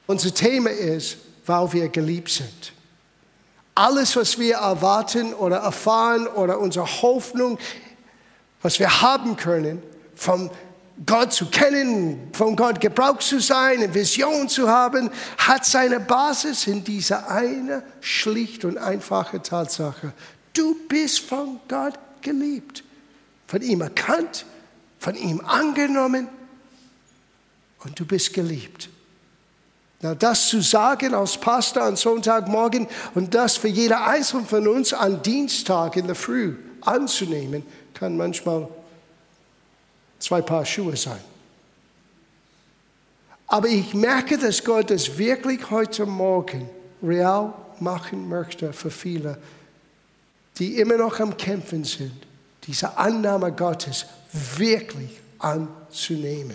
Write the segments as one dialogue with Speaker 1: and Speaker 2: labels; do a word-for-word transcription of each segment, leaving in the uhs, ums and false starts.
Speaker 1: Unser Thema ist, weil wir geliebt sind. Alles, was wir erwarten oder erfahren oder unsere Hoffnung, was wir haben können, von Gott zu kennen, von Gott gebraucht zu sein, eine Vision zu haben, hat seine Basis in dieser eine schlicht und einfache Tatsache. Du bist von Gott geliebt, von ihm erkannt, von ihm angenommen und du bist geliebt. Na, das zu sagen als Pastor am Sonntagmorgen und das für jeder Einzelne von uns an Dienstag in der Früh anzunehmen, kann manchmal zwei Paar Schuhe sein. Aber ich merke, dass Gott das wirklich heute Morgen real machen möchte für viele, die immer noch am Kämpfen sind, diese Annahme Gottes wirklich anzunehmen.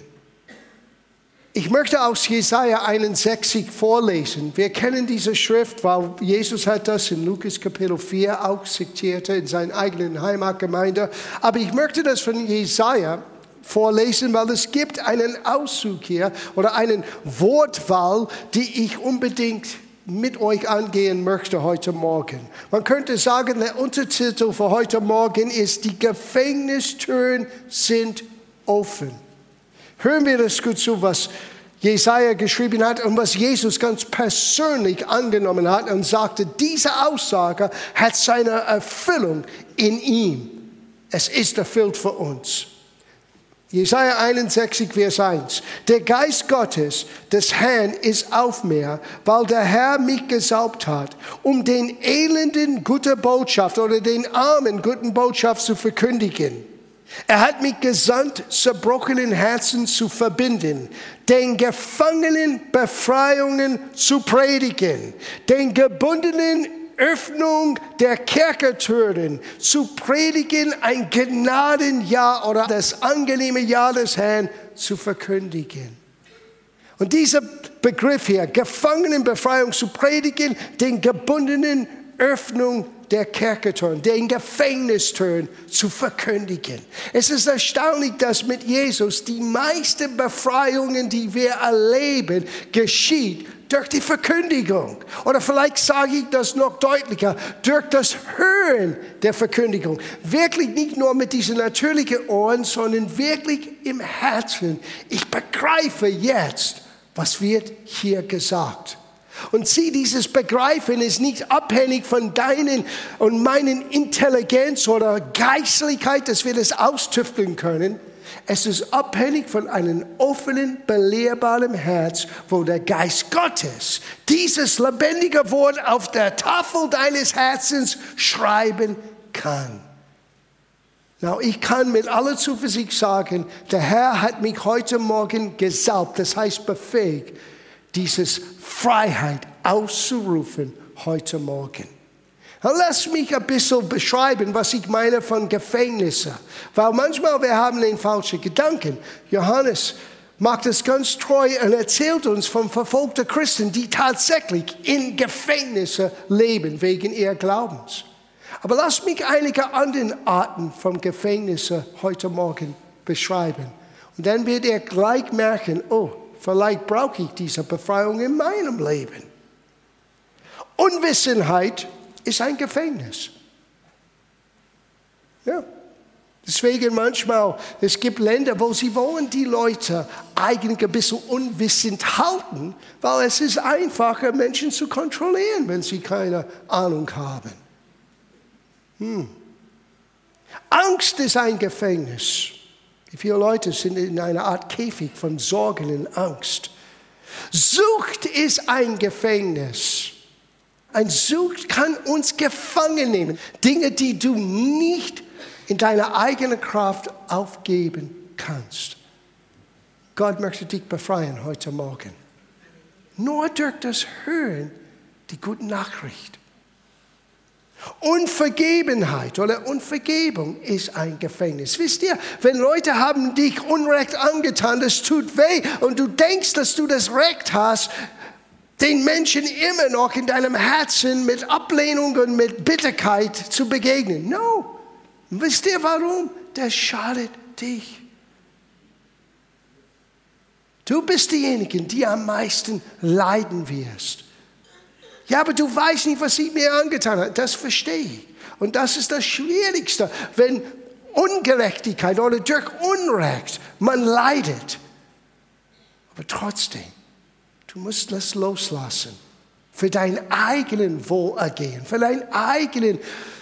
Speaker 1: Ich möchte aus Jesaja einundsechzig vorlesen. Wir kennen diese Schrift, weil Jesus hat das in Lukas Kapitel vier auch zitiert in seiner eigenen Heimatgemeinde. Aber ich möchte das von Jesaja vorlesen, weil es gibt einen Auszug hier oder einen Wortwahl, die ich unbedingt mit euch angehen möchte heute Morgen. Man könnte sagen, der Untertitel für heute Morgen ist: Die Gefängnistüren sind offen. Hören wir das gut zu, was Jesaja geschrieben hat und was Jesus ganz persönlich angenommen hat und sagte, diese Aussage hat seine Erfüllung in ihm. Es ist erfüllt für uns. Jesaja einundsechzig, Vers eins. Der Geist Gottes, des Herrn, ist auf mir, weil der Herr mich gesalbt hat, um den Elenden gute Botschaft oder den Armen guten Botschaft zu verkündigen. Er hat mich gesandt, zerbrochenen Herzen zu verbinden, den Gefangenen Befreiungen zu predigen, den Gebundenen Öffnung der Kerkertüren zu predigen, ein Gnadenjahr oder das angenehme Jahr des Herrn zu verkündigen. Und dieser Begriff hier, Gefangenenbefreiung zu predigen, den Gebundenen Öffnung der Kerkertüren, den Gefängnistüren zu verkündigen. Es ist erstaunlich, dass mit Jesus die meisten Befreiungen, die wir erleben, geschieht durch die Verkündigung. Oder vielleicht sage ich das noch deutlicher, durch das Hören der Verkündigung. Wirklich nicht nur mit diesen natürlichen Ohren, sondern wirklich im Herzen. Ich begreife jetzt, was wird hier gesagt. Und sieh, dieses Begreifen ist nicht abhängig von deinen und meinen Intelligenz oder Geistlichkeit, dass wir das austüfteln können. Es ist abhängig von einem offenen, belehrbaren Herz, wo der Geist Gottes dieses lebendige Wort auf der Tafel deines Herzens schreiben kann. Now, ich kann mit aller Zuversicht sagen, der Herr hat mich heute Morgen gesalbt, das heißt befähigt, dieses Freiheit auszurufen heute Morgen. Lass mich ein bisschen beschreiben, was ich meine von Gefängnissen. Weil manchmal wir haben den falschen Gedanken. Johannes macht es ganz treu und erzählt uns von verfolgten Christen, die tatsächlich in Gefängnissen leben wegen ihres Glaubens. Aber lass mich einige andere Arten von Gefängnissen heute Morgen beschreiben. Und dann wird ihr gleich merken, oh, vielleicht brauche ich diese Befreiung in meinem Leben. Unwissenheit ist ein Gefängnis. Ja. Deswegen manchmal, es gibt Länder, wo sie wollen die Leute eigentlich ein bisschen unwissend halten, weil es ist einfacher, Menschen zu kontrollieren, wenn sie keine Ahnung haben. Hm. Angst ist ein Gefängnis. Wie viele Leute sind in einer Art Käfig von Sorgen und Angst. Sucht ist ein Gefängnis. Ein Sucht kann uns gefangen nehmen. Dinge, die du nicht in deiner eigenen Kraft aufgeben kannst. Gott möchte dich befreien heute Morgen. Nur durch das Hören die gute Nachricht. Unvergebenheit oder Unvergebung ist ein Gefängnis. Wisst ihr, wenn Leute haben dich Unrecht angetan, das tut weh und du denkst, dass du das Recht hast, den Menschen immer noch in deinem Herzen mit Ablehnung und mit Bitterkeit zu begegnen. No. Wisst ihr warum? Das schadet dich. Du bist diejenige, die am meisten leiden wirst. Ja, aber du weißt nicht, was sie mir angetan hat. Das verstehe ich. Und das ist das Schwierigste, wenn Ungerechtigkeit oder durch Unrecht man leidet. Aber trotzdem, du musst das loslassen. Für dein eigenen Wohlergehen, für deinen eigenen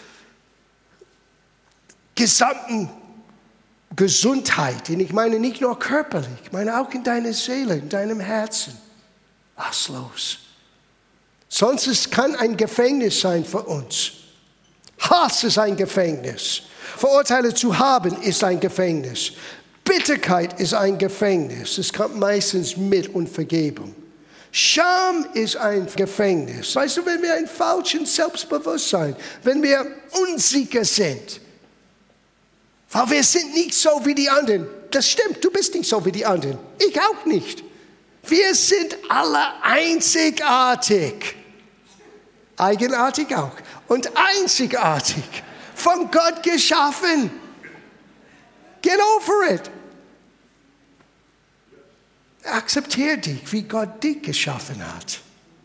Speaker 1: gesamten Gesundheit. Und ich meine nicht nur körperlich, ich meine auch in deiner Seele, in deinem Herzen. Lass los. Sonst es kann ein Gefängnis sein für uns. Hass ist ein Gefängnis. Vorurteile zu haben ist ein Gefängnis. Bitterkeit ist ein Gefängnis. Es kommt meistens mit Unvergebung. Scham ist ein Gefängnis. Weißt du, wenn wir ein falsches Selbstbewusstsein, wenn wir unsicher sind, weil wir sind nicht so wie die anderen. Das stimmt, du bist nicht so wie die anderen. Ich auch nicht. Wir sind alle einzigartig. Eigenartig auch. Und einzigartig. Von Gott geschaffen. Get over it. Akzeptiere dich, wie Gott dich geschaffen hat.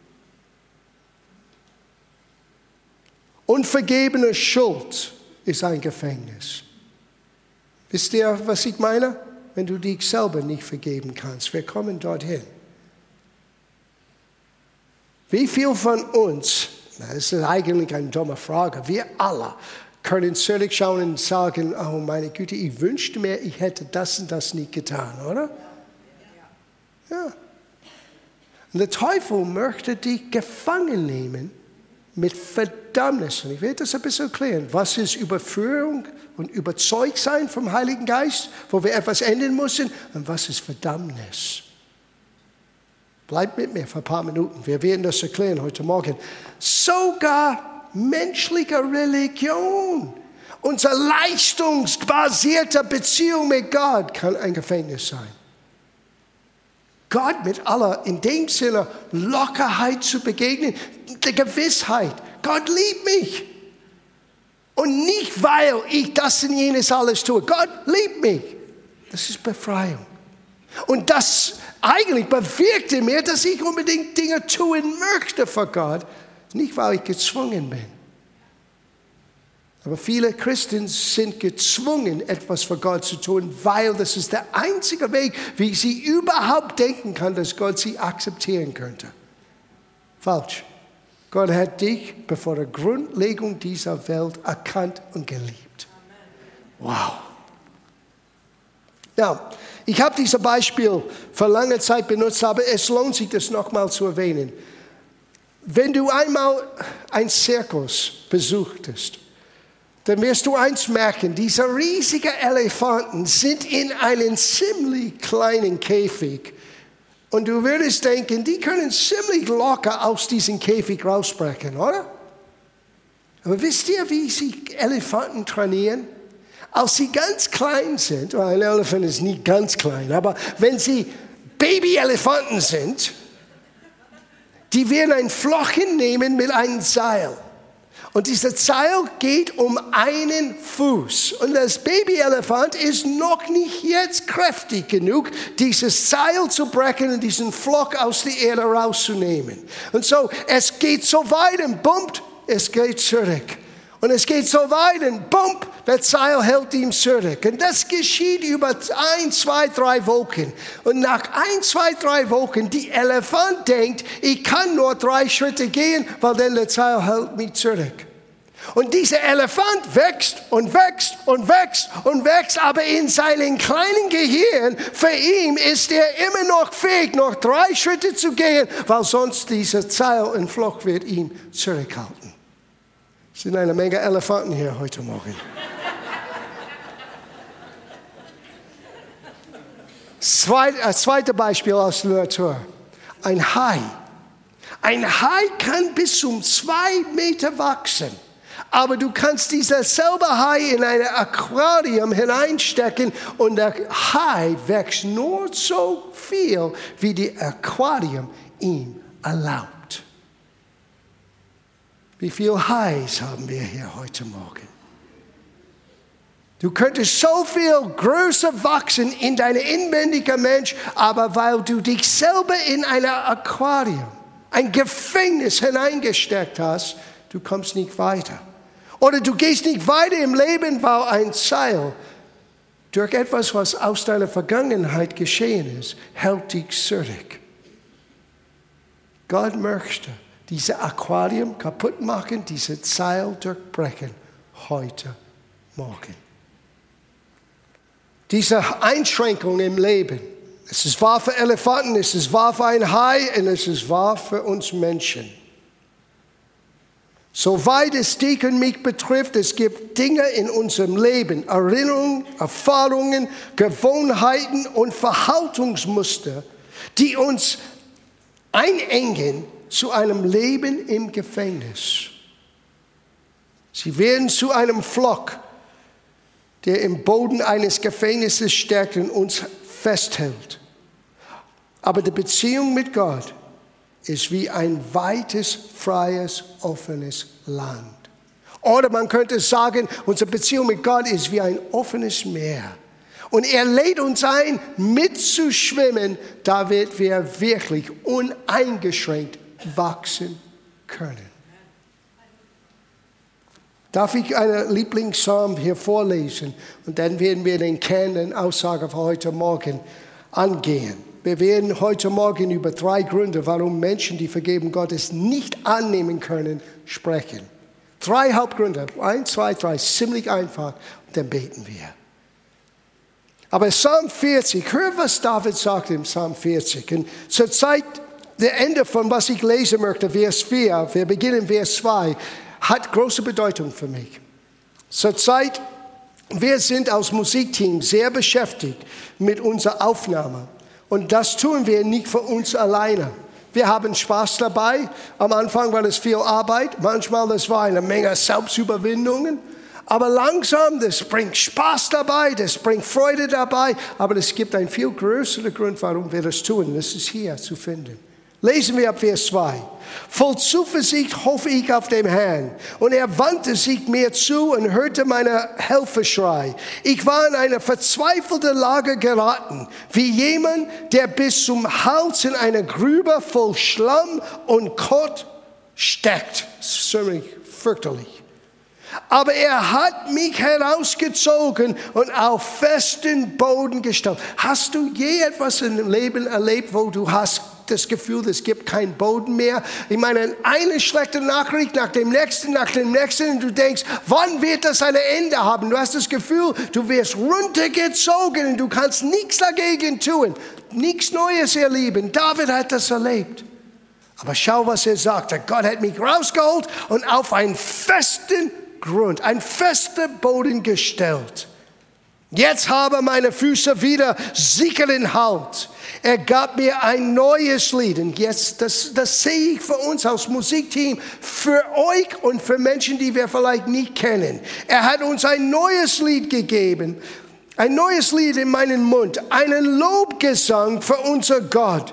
Speaker 1: Unvergebene Schuld ist ein Gefängnis. Wisst ihr, was ich meine? Wenn du dich selber nicht vergeben kannst. Wir kommen dorthin. Wie viel von uns, das ist eigentlich eine dumme Frage, wir alle können zurückschauen und sagen, oh meine Güte, ich wünschte mir, ich hätte das und das nicht getan, oder? Ja. Und der Teufel möchte dich gefangen nehmen mit Verdammnis. Und ich werde das ein bisschen erklären. Was ist Überführung und Überzeugtsein vom Heiligen Geist, wo wir etwas ändern müssen? Und was ist Verdammnis? Bleibt mit mir für ein paar Minuten. Wir werden das erklären heute Morgen. Sogar menschliche Religion, unsere leistungsbasierte Beziehung mit Gott kann ein Gefängnis sein. Gott mit aller, in dem Sinne, Lockerheit zu begegnen, der Gewissheit, Gott liebt mich. Und nicht, weil ich das und jenes alles tue. Gott liebt mich. Das ist Befreiung. Und das eigentlich bewirkt in mir, dass ich unbedingt Dinge tun möchte für Gott. Nicht, weil ich gezwungen bin. Aber viele Christen sind gezwungen, etwas für Gott zu tun, weil das ist der einzige Weg, wie sie überhaupt denken kann, dass Gott sie akzeptieren könnte. Falsch. Gott hat dich bevor der Grundlegung dieser Welt erkannt und geliebt. Wow. Ja, ich habe dieses Beispiel für lange Zeit benutzt, aber es lohnt sich, das nochmal zu erwähnen. Wenn du einmal einen Zirkus besuchtest, dann wirst du eins merken, diese riesigen Elefanten sind in einem ziemlich kleinen Käfig. Und du würdest denken, die können ziemlich locker aus diesem Käfig rausbrechen, oder? Aber wisst ihr, wie sie Elefanten trainieren? Als sie ganz klein sind, well, ein Elefant ist nie ganz klein, aber wenn sie Baby-Elefanten sind, die werden ein Flochen nehmen mit einem Seil. Und dieses Seil geht um einen Fuß. Und das Babyelefant ist noch nicht jetzt kräftig genug, dieses Seil zu brechen und diesen Flock aus der Erde rauszunehmen. Und so, es geht so weit und bumpt, es geht zurück. Und es geht so weit und bump, das Seil hält ihn zurück. Und das geschieht über ein, zwei, drei Wochen. Und nach ein, zwei, drei Wochen, die Elefant denkt, ich kann nur drei Schritte gehen, weil dann das Seil hält mich zurück. Und dieser Elefant wächst und wächst und wächst und wächst, aber in seinem kleinen Gehirn, für ihn ist er immer noch fähig, noch drei Schritte zu gehen, weil sonst dieser Seil und Flock wird ihn zurückhalten. Es sind eine Menge Elefanten hier heute Morgen. Zweit, äh, zweites Beispiel aus der Literatur. Ein Hai. Ein Hai kann bis zum zwei Meter wachsen. Aber du kannst dieser selbe Hai in ein Aquarium hineinstecken und der Hai wächst nur so viel, wie die Aquarium ihm erlaubt. Wie viele Hais haben wir hier heute Morgen? Du könntest so viel größer wachsen in deinem inwendigen Mensch, aber weil du dich selber in ein Aquarium, ein Gefängnis hineingesteckt hast, du kommst nicht weiter. Oder du gehst nicht weiter im Leben, weil ein Seil durch etwas, was aus deiner Vergangenheit geschehen ist, hält dich zurück. Gott möchte dieses Aquarium kaputt machen, dieses Seil durchbrechen, heute Morgen. Diese Einschränkung im Leben, es ist wahr für Elefanten, es ist wahr für ein Hai und es ist wahr für uns Menschen. Soweit es dich und mich betrifft, es gibt Dinge in unserem Leben, Erinnerungen, Erfahrungen, Gewohnheiten und Verhaltensmuster, die uns einengen zu einem Leben im Gefängnis. Sie werden zu einem Flock, der im Boden eines Gefängnisses steckt und uns festhält. Aber die Beziehung mit Gott ist wie ein weites, freies, offenes Land. Oder man könnte sagen, unsere Beziehung mit Gott ist wie ein offenes Meer. Und er lädt uns ein, mitzuschwimmen, damit wir wirklich uneingeschränkt wachsen können. Darf ich einen Lieblingspsalm hier vorlesen? Und dann werden wir den Kern der Aussage für heute Morgen angehen. Wir werden heute Morgen über drei Gründe, warum Menschen die Vergebung Gottes nicht annehmen können, sprechen. Drei Hauptgründe. Eins, zwei, drei. Ziemlich einfach. Und dann beten wir. Aber Psalm vierzig, hör, was David sagt im Psalm vierzig. Und zur Zeit, der Ende von was ich lesen möchte, Vers vier, wir beginnen Vers zwei, hat große Bedeutung für mich. Zurzeit, wir sind als Musikteam sehr beschäftigt mit unserer Aufnahme. Und das tun wir nicht für uns alleine. Wir haben Spaß dabei. Am Anfang war das viel Arbeit. Manchmal das war eine Menge Selbstüberwindungen. Aber langsam, das bringt Spaß dabei, das bringt Freude dabei. Aber es gibt einen viel größeren Grund, warum wir das tun. Das ist hier zu finden. Lesen wir ab Vers zwei. Voll Zuversicht hoffe ich auf den Herrn. Und er wandte sich mir zu und hörte meine Hilfeschrei. Ich war in eine verzweifelte Lage geraten, wie jemand, der bis zum Hals in einer Grube voll Schlamm und Kot steckt. Ziemlich fürchterlich. Aber er hat mich herausgezogen und auf festen Boden gestellt. Hast du je etwas im Leben erlebt, wo du hast das Gefühl, es gibt keinen Boden mehr? Ich meine, eine schlechte Nachricht nach dem nächsten, nach dem nächsten. Und du denkst, wann wird das ein Ende haben? Du hast das Gefühl, du wirst runtergezogen und du kannst nichts dagegen tun. Nichts Neues erleben. David hat das erlebt. Aber schau, was er sagte. Gott hat mich rausgeholt und auf einen festen Grund, ein fester Boden gestellt. Jetzt habe meine Füße wieder sicheren Halt. Er gab mir ein neues Lied. Und jetzt, das, das sehe ich für uns als Musikteam, für euch und für Menschen, die wir vielleicht nicht kennen. Er hat uns ein neues Lied gegeben. Ein neues Lied in meinen Mund. Einen Lobgesang für unser Gott.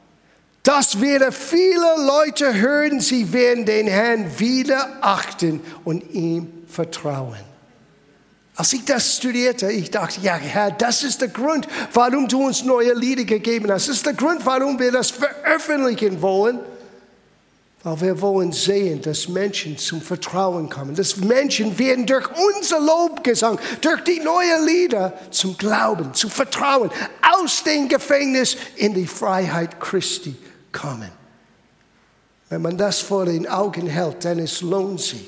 Speaker 1: Das werden viele Leute hören, sie werden den Herrn wieder achten und ihm vertrauen. Als ich das studierte, ich dachte, ja Herr, das ist der Grund, warum du uns neue Lieder gegeben hast. Das ist der Grund, warum wir das veröffentlichen wollen. Weil wir wollen sehen, dass Menschen zum Vertrauen kommen. Dass Menschen werden durch unser Lobgesang, durch die neuen Lieder zum Glauben, zum Vertrauen, aus dem Gefängnis in die Freiheit Christi kommen. Wenn man das vor den Augen hält, dann es lohnt sich,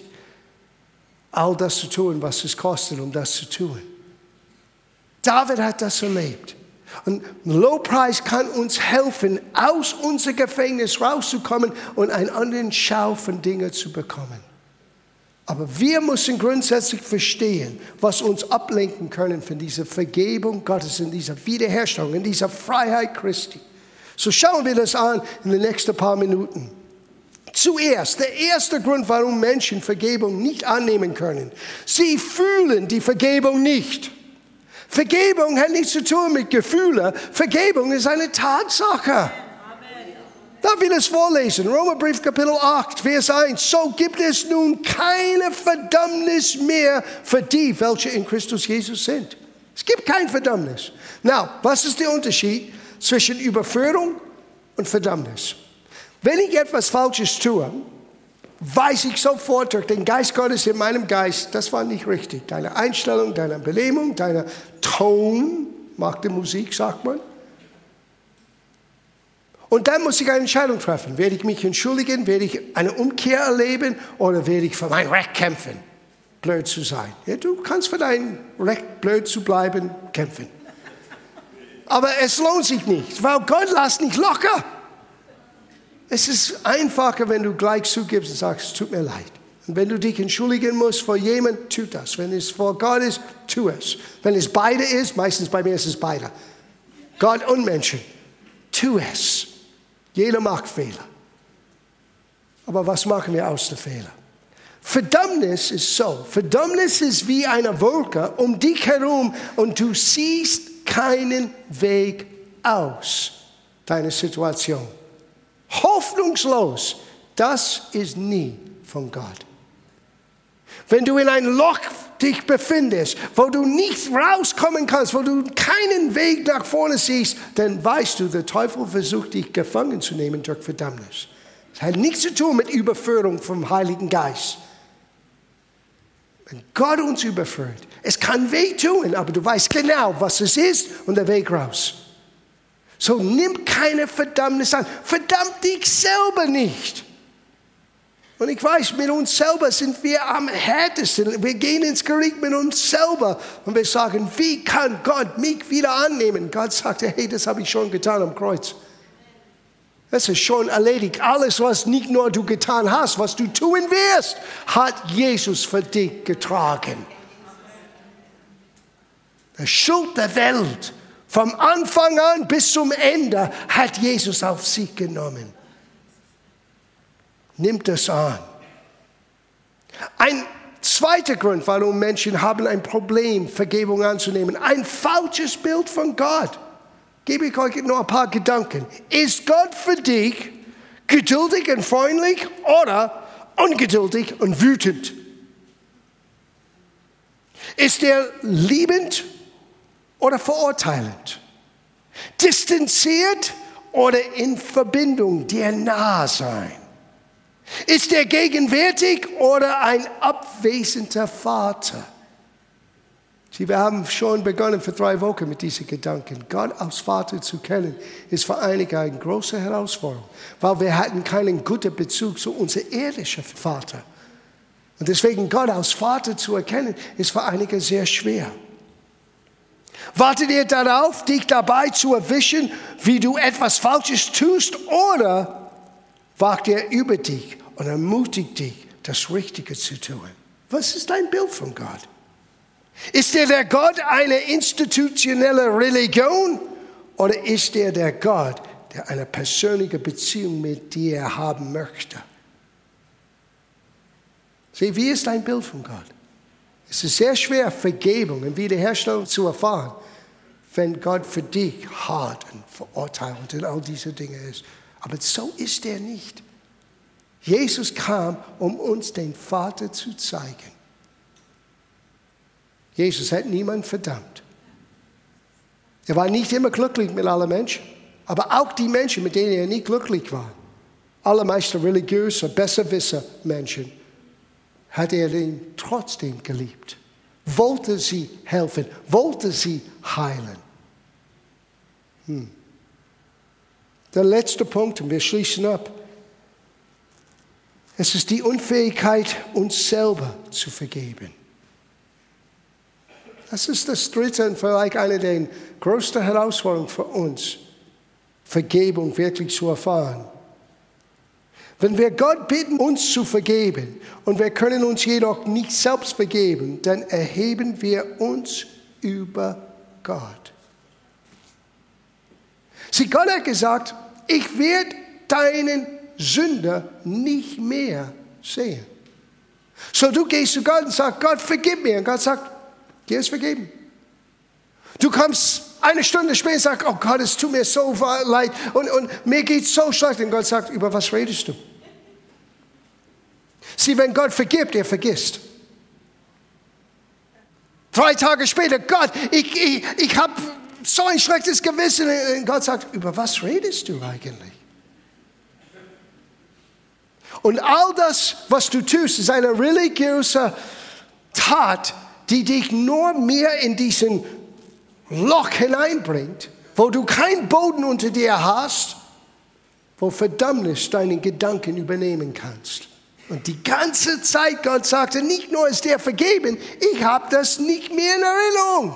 Speaker 1: all das zu tun, was es kostet, um das zu tun. David hat das erlebt. Und Lobpreis kann uns helfen, aus unserem Gefängnis rauszukommen und einen anderen Schau von Dingen zu bekommen. Aber wir müssen grundsätzlich verstehen, was uns ablenken können von dieser Vergebung Gottes, in dieser Wiederherstellung, in dieser Freiheit Christi. So schauen wir das an in den nächsten paar Minuten. Zuerst, der erste Grund, warum Menschen Vergebung nicht annehmen können. Sie fühlen die Vergebung nicht. Vergebung hat nichts zu tun mit Gefühlen. Vergebung ist eine Tatsache. Darf ich das vorlesen? Römerbrief Kapitel acht, Vers eins. So gibt es nun keine Verdammnis mehr für die, welche in Christus Jesus sind. Es gibt kein Verdammnis. Na, was ist der Unterschied zwischen Überführung und Verdammnis? Wenn ich etwas Falsches tue, weiß ich sofort durch den Geist Gottes in meinem Geist, das war nicht richtig. Deine Einstellung, deine Belebung, dein Ton, macht die Musik, sagt man. Und dann muss ich eine Entscheidung treffen. Werde ich mich entschuldigen? Werde ich eine Umkehr erleben? Oder werde ich für mein Recht kämpfen, blöd zu sein? Ja, du kannst für dein Recht, blöd zu bleiben, kämpfen. Aber es lohnt sich nicht, weil Gott lässt nicht locker. Es ist einfacher, wenn du gleich zugibst und sagst, es tut mir leid. Und wenn du dich entschuldigen musst vor jemandem, tu das. Wenn es vor Gott ist, tu es. Wenn es beide ist, meistens bei mir ist es beide. Gott und Menschen, tu es. Jeder macht Fehler. Aber was machen wir aus den Fehlern? Verdammnis ist so. Verdammnis ist wie eine Wolke um dich herum und du siehst keinen Weg aus deiner Situation. Hoffnungslos. Das ist nie von Gott. Wenn du in ein Loch dich befindest, wo du nicht rauskommen kannst, wo du keinen Weg nach vorne siehst, dann weißt du, der Teufel versucht, dich gefangen zu nehmen durch Verdammnis. Das hat nichts zu tun mit Überführung vom Heiligen Geist. Wenn Gott uns überführt, es kann wehtun, aber du weißt genau, was es ist und der Weg raus. So nimm keine Verdammnis an. Verdammt dich selber nicht. Und ich weiß, mit uns selber sind wir am härtesten. Wir gehen ins Gericht mit uns selber und wir sagen, wie kann Gott mich wieder annehmen? Gott sagt, hey, das habe ich schon getan am Kreuz. Das ist schon erledigt. Alles, was nicht nur du getan hast, was du tun wirst, hat Jesus für dich getragen. Die Schuld der Welt, vom Anfang an bis zum Ende, hat Jesus auf sich genommen. Nimmt das an. Ein zweiter Grund, warum Menschen haben ein Problem, Vergebung anzunehmen. Ein falsches Bild von Gott. Gebe ich euch nur ein paar Gedanken. Ist Gott für dich geduldig und freundlich oder ungeduldig und wütend? Ist er liebend oder verurteilend? Distanziert oder in Verbindung, dir nah sein? Ist er gegenwärtig oder ein abwesender Vater? Sie, wir haben schon begonnen vor drei Wochen mit diesen Gedanken. Gott als Vater zu kennen, ist für einige eine große Herausforderung, weil wir hatten keinen guten Bezug zu unserem irdischen Vater. Und deswegen Gott als Vater zu erkennen, ist für einige sehr schwer. Wartet ihr darauf, dich dabei zu erwischen, wie du etwas Falsches tust, oder wacht er über dich und ermutigt dich, das Richtige zu tun? Was ist dein Bild von Gott? Ist er der Gott einer institutionellen Religion oder ist er der Gott, der eine persönliche Beziehung mit dir haben möchte? Sieh, wie ist dein Bild von Gott? Es ist sehr schwer, Vergebung und Wiederherstellung zu erfahren, wenn Gott für dich hart und verurteilend und all diese Dinge ist. Aber so ist er nicht. Jesus kam, um uns den Vater zu zeigen. Jesus hat niemanden verdammt. Er war nicht immer glücklich mit allen Menschen, aber auch die Menschen, mit denen er nicht glücklich war, allermeist religiöse, besserwisser Menschen, hat er ihn trotzdem geliebt. Wollte sie helfen, wollte sie heilen. Hm. Der letzte Punkt, und wir schließen ab. Es ist die Unfähigkeit, uns selber zu vergeben. Das ist das dritte und vielleicht eine der größten Herausforderungen für uns, Vergebung wirklich zu erfahren. Wenn wir Gott bitten, uns zu vergeben, und wir können uns jedoch nicht selbst vergeben, dann erheben wir uns über Gott. Sieh, Gott hat gesagt, ich werde deinen Sünder nicht mehr sehen. So du gehst zu Gott und sagst, Gott, vergib mir. Und Gott sagt, dir ist vergeben. Du kommst eine Stunde später sagt, oh Gott, es tut mir so leid und, und mir geht's so schlecht. Und Gott sagt, über was redest du? Sieh, wenn Gott vergibt, er vergisst. Drei Tage später, Gott, ich, ich, ich habe so ein schlechtes Gewissen. Und Gott sagt, über was redest du eigentlich? Und all das, was du tust, ist eine religiöse Tat, die dich nur mehr in diesen Loch hineinbringt, wo du keinen Boden unter dir hast, wo Verdammnis deinen Gedanken übernehmen kannst. Und die ganze Zeit, Gott sagte, nicht nur ist dir vergeben, ich habe das nicht mehr in Erinnerung.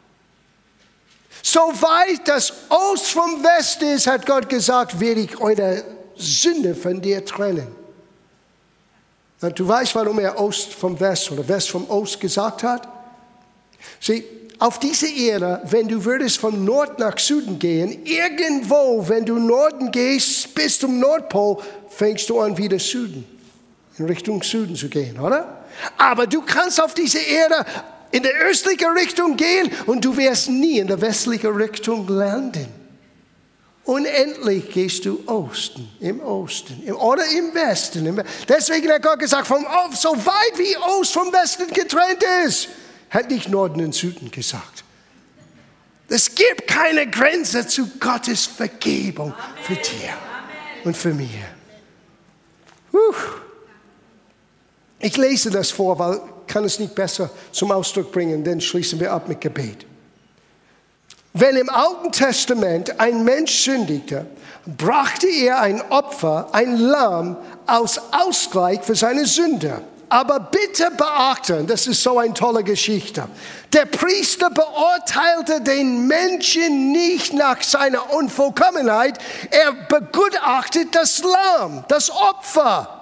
Speaker 1: Soweit das Ost vom West ist, hat Gott gesagt, werde ich eure Sünde von dir trennen. Und du weißt, warum er Ost vom West oder West vom Ost gesagt hat? Sieh, auf dieser Erde, wenn du würdest von Nord nach Süden gehen, irgendwo, wenn du Norden gehst, bis zum Nordpol, fängst du an, wieder Süden, in Richtung Süden zu gehen, oder? Aber du kannst auf dieser Erde in die östliche Richtung gehen und du wirst nie in der westlichen Richtung landen. Unendlich gehst du Osten, im Osten im, oder im Westen. Im, deswegen hat Gott gesagt, vom, so weit wie Ost vom Westen getrennt ist, hat nicht Norden und Süden gesagt. Es gibt keine Grenze zu Gottes Vergebung für dir und für mich. Puh. Ich lese das vor, weil ich kann es nicht besser zum Ausdruck bringen, dann schließen wir ab mit Gebet. Wenn im Alten Testament ein Mensch sündigte, brachte er ein Opfer, ein Lamm, als Ausgleich für seine Sünde. Aber bitte beachten, das ist so eine tolle Geschichte. Der Priester beurteilte den Menschen nicht nach seiner Unvollkommenheit, er begutachtet das Lamm, das Opfer.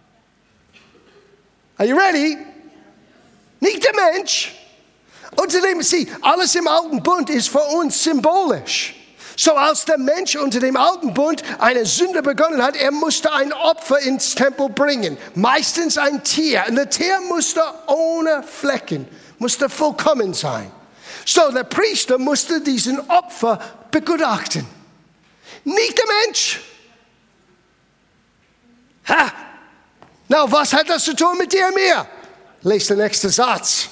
Speaker 1: Are you ready? Nicht der Mensch. Unter dem, sieh, alles im Alten Bund ist für uns symbolisch. So als der Mensch unter dem Alten Bund eine Sünde begonnen hat, er musste ein Opfer ins Tempel bringen. Meistens ein Tier. Und das Tier musste ohne Flecken, musste vollkommen sein. So der Priester musste diesen Opfer begutachten. Nicht der Mensch. Ha! Na, was hat das zu tun mit dir und mir? Lest den nächsten Satz.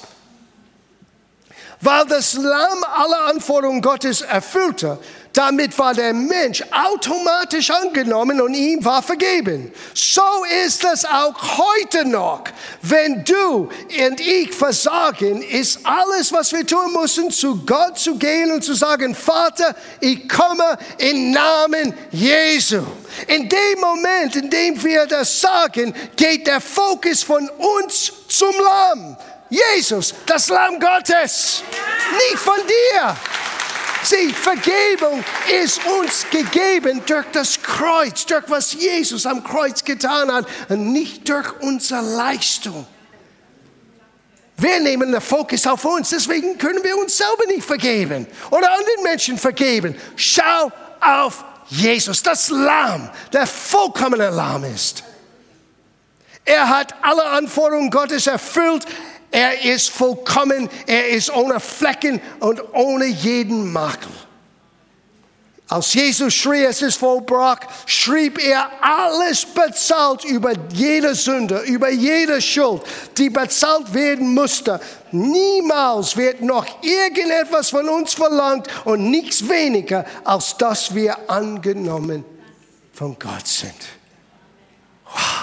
Speaker 1: Weil das Lamm alle Anforderungen Gottes erfüllte, damit war der Mensch automatisch angenommen und ihm war vergeben. So ist es auch heute noch. Wenn du und ich versagen, ist alles, was wir tun müssen, zu Gott zu gehen und zu sagen, Vater, ich komme im Namen Jesu. In dem Moment, in dem wir das sagen, geht der Fokus von uns zum Lamm. Jesus, das Lamm Gottes, nicht von dir. Sieh, Vergebung ist uns gegeben durch das Kreuz, durch was Jesus am Kreuz getan hat und nicht durch unsere Leistung. Wir nehmen den Fokus auf uns, deswegen können wir uns selber nicht vergeben oder anderen Menschen vergeben. Schau auf Jesus, das Lamm, der vollkommene Lamm ist. Er hat alle Anforderungen Gottes erfüllt. Er ist vollkommen, er ist ohne Flecken und ohne jeden Makel. Als Jesus schrie, es ist vollbracht, schrieb er alles bezahlt über jede Sünde, über jede Schuld, die bezahlt werden musste. Niemals wird noch irgendetwas von uns verlangt und nichts weniger, als dass wir angenommen von Gott sind. Wow.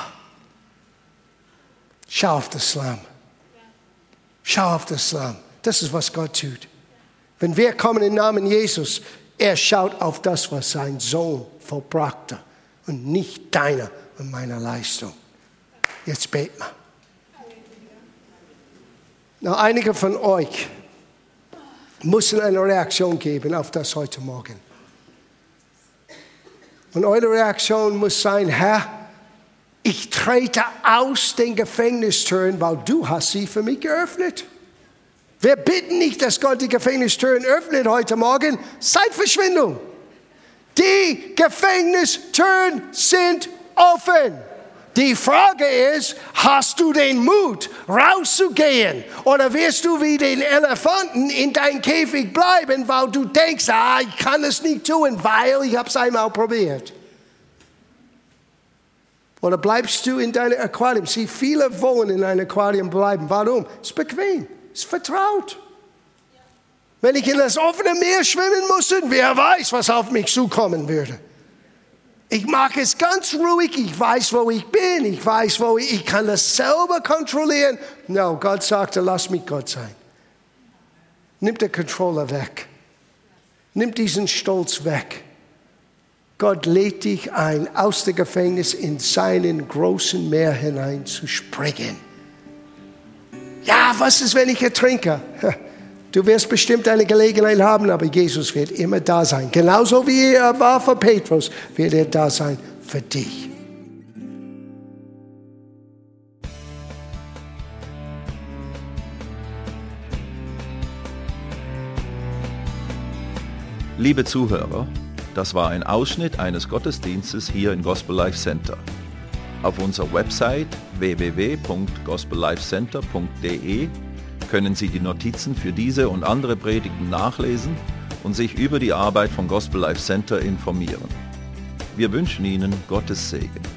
Speaker 1: Schau auf das Lamm. Schau auf das Lamm. Das ist, was Gott tut. Wenn wir kommen im Namen Jesus, er schaut auf das, was sein Sohn vollbrachte und nicht deine und meine Leistung. Jetzt beten wir. Na, einige von euch müssen eine Reaktion geben auf das heute Morgen. Und eure Reaktion muss sein, Herr, ich trete aus den Gefängnistüren, weil du hast sie für mich geöffnet. Wir bitten nicht, dass Gott die Gefängnistüren öffnet heute Morgen. Zeitverschwendung. Die Gefängnistüren sind offen. Die Frage ist, hast du den Mut, rauszugehen? Oder wirst du wie den Elefanten in deinem Käfig bleiben, weil du denkst, ah, ich kann es nicht tun, weil ich habe es einmal probiert. Oder bleibst du in deinem Aquarium? Sieh, viele wollen in einem Aquarium bleiben. Warum? Es ist bequem, es ist vertraut. Wenn ich in das offene Meer schwimmen muss, wer weiß, was auf mich zukommen würde. Ich mag es ganz ruhig, ich weiß, wo ich bin, ich weiß, wo ich, ich kann das selber kontrollieren. No, Gott sagte, lass mich Gott sein. Nimm den Controller weg. Nimm diesen Stolz weg. Gott lädt dich ein, aus dem Gefängnis in seinen großen Meer hinein zu springen. Ja, was ist, wenn ich ertrinke? Du wirst bestimmt eine Gelegenheit haben, aber Jesus wird immer da sein. Genauso wie er war für Petrus, wird er da sein für dich.
Speaker 2: Liebe Zuhörer, das war ein Ausschnitt eines Gottesdienstes hier im Gospel Life Center. Auf unserer Website w w w punkt gospel life center punkt d e können Sie die Notizen für diese und andere Predigten nachlesen und sich über die Arbeit vom Gospel Life Center informieren. Wir wünschen Ihnen Gottes Segen.